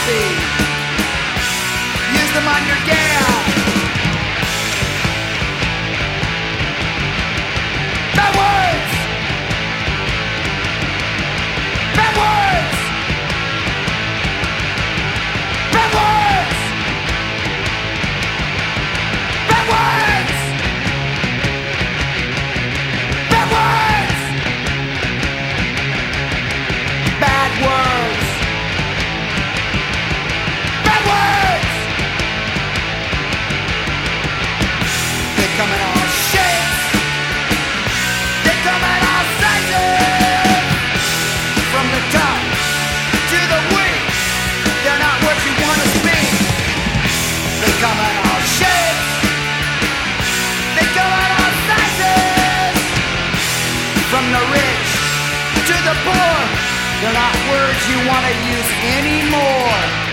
happy. Use them on your gal. Bad words. Bad words. Bad words. Bad words. Bad words. Bad words. Bad words. They come in all shapes. They come in all sizes. From the top to the weak, they're not what you want to speak. They come in all shapes. They come in all sizes. From the rich to the poor, they're not words you want to use anymore.